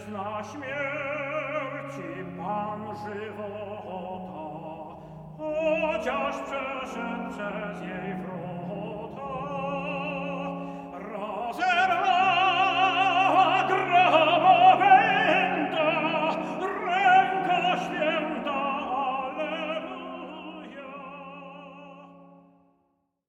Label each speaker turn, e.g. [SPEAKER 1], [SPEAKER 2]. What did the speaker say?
[SPEAKER 1] zna śmierci Pan żywota, chociaż przeszedł przez jej wróg.